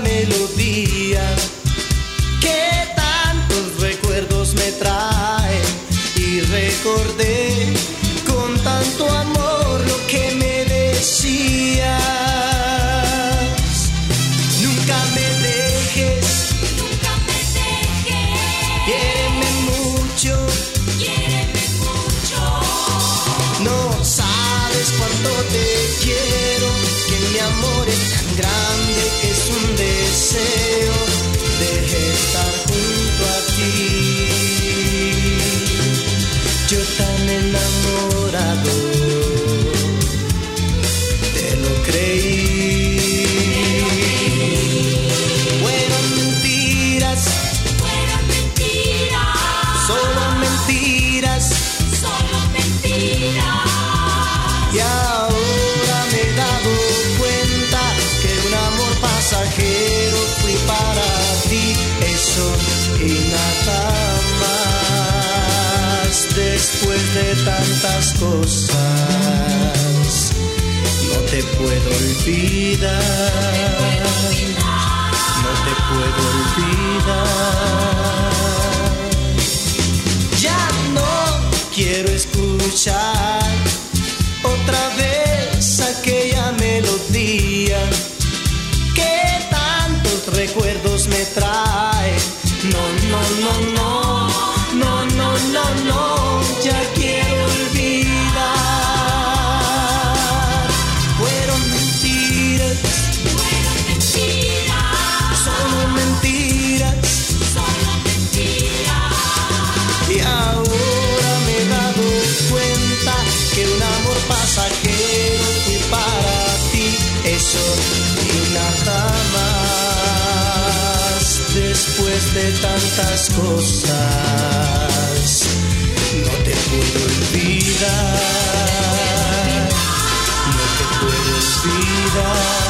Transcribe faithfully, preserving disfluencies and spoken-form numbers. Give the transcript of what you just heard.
melodía que tantos recuerdos me trae, y recordé con tanto amor lo que me decías. Nunca me dejes, nunca me dejes. quiéreme mucho, Quiéreme mucho. no sabes cuánto te quiero, que mi amor es tan grande que es un deseo de estar junto a ti. Yo tan enamorado te lo creí. Fueron mentiras, Fueron mentiras. solo mentiras, Solo mentiras. y ahora me he dado cuenta que un amor pasajero fui para ti, eso y nada más. Después de tantas cosas no te puedo olvidar, no te puedo olvidar. Ya no quiero escuchar otra vez aquella melodía que tantos recuerdos me trae. No, no, no, no, no, no, no, no, ya quiero olvidar. Fueron mentiras, Fueron mentiras. solo mentiras, Solo mentiras. y ahora me he dado cuenta que un amor pasajero fui para ti, eso y nada más. Después de tantas cosas no te puedo olvidar, no te puedo olvidar.